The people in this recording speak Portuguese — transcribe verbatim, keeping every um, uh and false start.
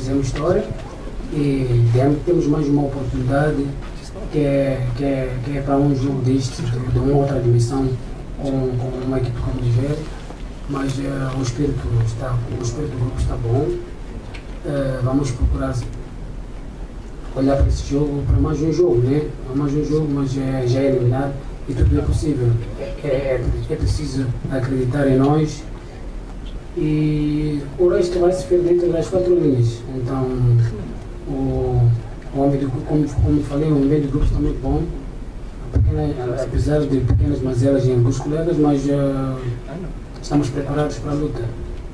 fizemos história e temos mais uma oportunidade que é, que é, que é para um jogo deste, de uma outra dimensão, com, com uma equipe como o Niger, mas uh, o, espírito está, o espírito do grupo está bom. Uh, vamos procurar olhar para esse jogo, para mais um jogo, né? Mais um jogo, mas é, já é eliminado e tudo é possível. É, é, é preciso acreditar em nós e o resto vai se ver dentro das quatro linhas. Então, o, o ambiente, como, como falei, o ambiente do grupo está muito bom, pequena, apesar de pequenas mazelas em alguns colegas, mas uh, estamos preparados para a luta.